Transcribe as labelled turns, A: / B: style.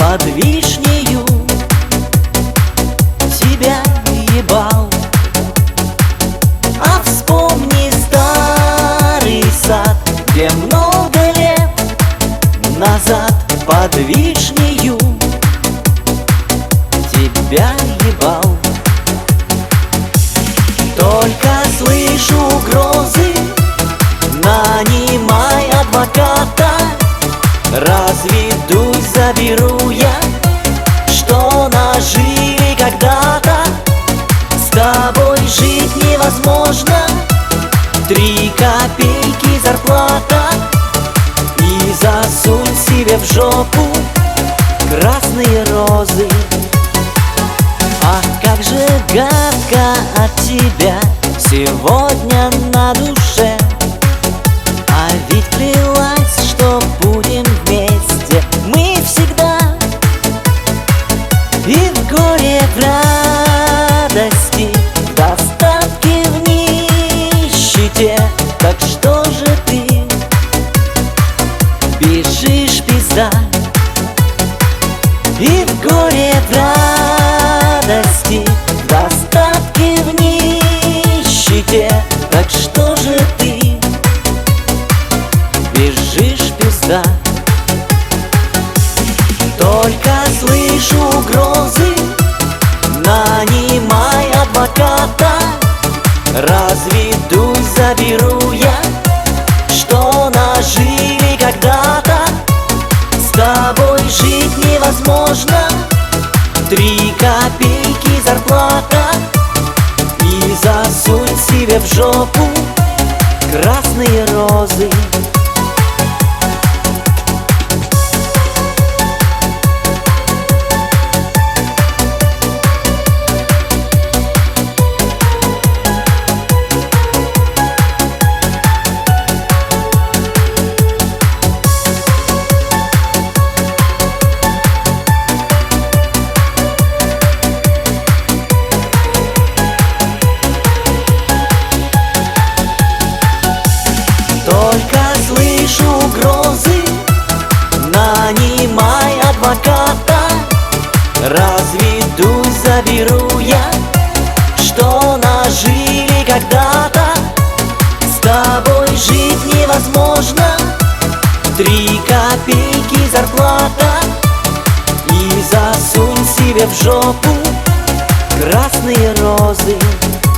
A: под вишнею тебя ебал. А вспомни старый сад, где много лет назад под вишнею тебя ебал. Только слышу угрозы, нанимай адвоката, разведусь, заберу я, что нажили когда-то. С тобой жить невозможно, 3 копейки зарплата, и засунь себе в жопу красные розы. Ах, как же гадко от тебя сегодня на душе. А ведь клялась, что будем вместе мы всегда, и в горе, в радости, в достатке, в нищете. Так что же ты бежишь, пизда? И в горе, в радости, в достатке, в нищете. Так что же ты бежишь, пизда? Только слышу угрозы, нанимай адвоката, разведусь, заберу я, что нажили когда-то. С тобой жить невозможно, 3 копейки зарплата, и засунь себе в жопу красные розы. Только слышу угрозы, нанимай адвоката, разведусь, заберу я, что нажили когда-то. С тобой жить невозможно, 3 копейки зарплата, и засунь себе в жопу красные розы.